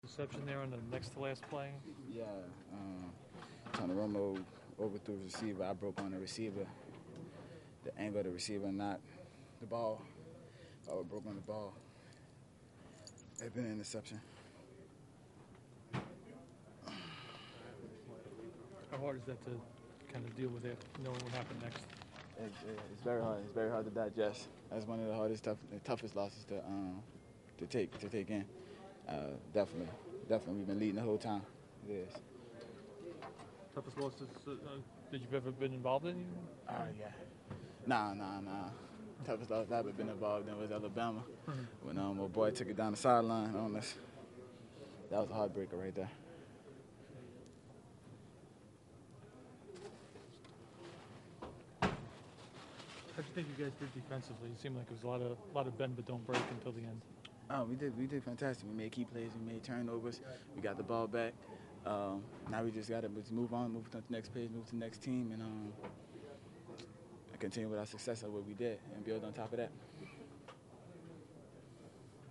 Reception there on the next to last play. Yeah, Tony Romo overthrew the receiver. I broke on the receiver. The angle of the receiver, not the ball. I broke on the ball. It's been an interception. How hard is that to kind of deal with it, knowing what happened next? It's very hard. It's very hard to digest. That's one of the hardest, toughest losses to take in. Definitely. We've been leading the whole time. It is. Toughest losses that you've ever been involved in? Yeah. Nah. Toughest loss I've ever been involved in was Alabama. When my boy took it down the sideline on us. That was a heartbreaker right there. How do you think you guys did defensively? It seemed like it was a lot of bend but don't break until the end. Oh, we did fantastic. We made key plays. We made turnovers. We got the ball back. Now we just got to move on, move to the next page, move to the next team, and continue with our success of what we did and build on top of that.